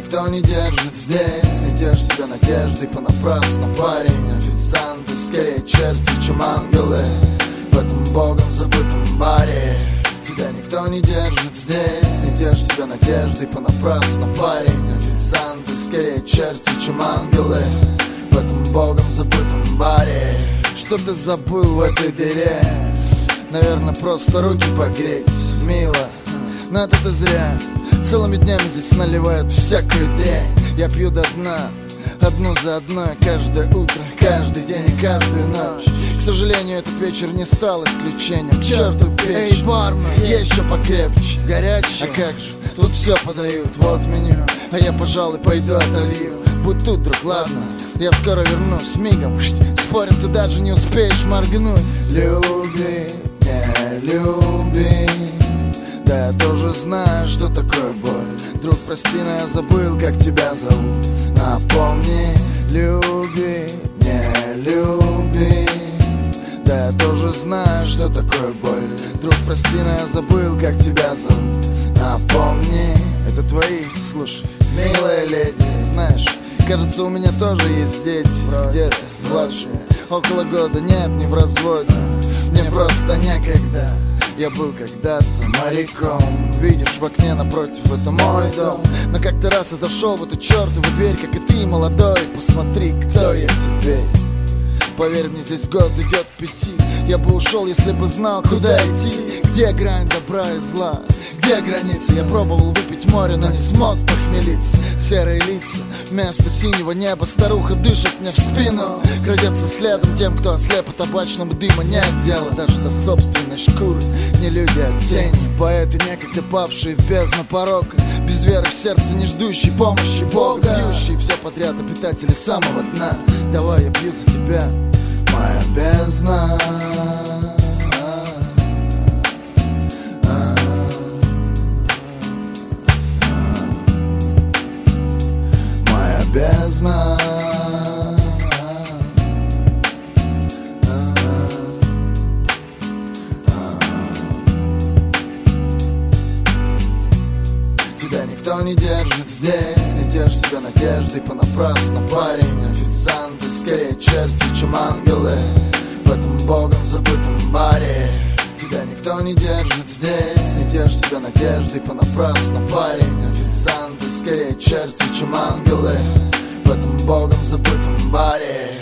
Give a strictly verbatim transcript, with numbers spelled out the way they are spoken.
никто не держит здесь. Не держь себя надеждой понапрасну, парень. Официанты скорее черти, чем ангелы в этом богом забытом баре. Тебя никто не держит здесь. Не держь себя надеждой понапрасну, парень. Официанты скорее черти, чем ангелы в этом богом забытом баре. Что ты забыл в этой дыре? Наверное, просто руки погреть, мило, но это ты зря. Целыми днями здесь наливают всякую дрянь. Я пью до дна, одну за одной, каждое утро, каждый день и каждую ночь. К сожалению, этот вечер не стал исключением. К черту печь, эй, бармен, есть еще покрепче. Горячий, а как же, тут все подают, вот меню. А я, пожалуй, пойду отолью. Будь тут, друг, ладно, я скоро вернусь мигом. Спорим, ты даже не успеешь моргнуть. Люби, не люби, да я тоже знаю, что такое боль. Друг, прости, но я забыл, как тебя зовут. Напомни, люби, не люби, да я тоже знаю, что такое боль. Друг, прости, но я забыл, как тебя зовут. Напомни, это твои, слушай, милая леди. Знаешь, кажется, у меня тоже есть дети. Где-то младшие, около года, нет, не в разводе. Мне просто некогда. Я был когда-то моряком. Видишь, в окне напротив, это мой дом. Но как-то раз я зашел в эту чертову дверь, как и ты, молодой. Посмотри, кто я теперь. Поверь мне, здесь год идет к пяти. Я бы ушел, если бы знал, куда идти. Где грань добра и зла? Где границы? Я пробовал выпить море, но не смог похмелиться. Серые лица, вместо синего неба. Старуха дышит мне в спину. Крадется следом тем, кто ослеп от табачного дыма. Нет дела даже до собственной шкуры. Не люди, а тени. Поэты, некогда павшие в бездну порока. Без веры в сердце, не ждущий помощи Бога. Бьющие все подряд обитатели самого дна. Давай я пью за тебя, моя бездна. Бездна. Тебя никто не держит здесь. Не держь себя надеждой понапрасну, парень. Официанты скорее черти, чем ангелы в этом богом забытом баре. Тебя никто не держит здесь. Не держь себя надеждой понапрасну, парень. Официанты скорее черти, чем ангелы в этом богом забытом баре.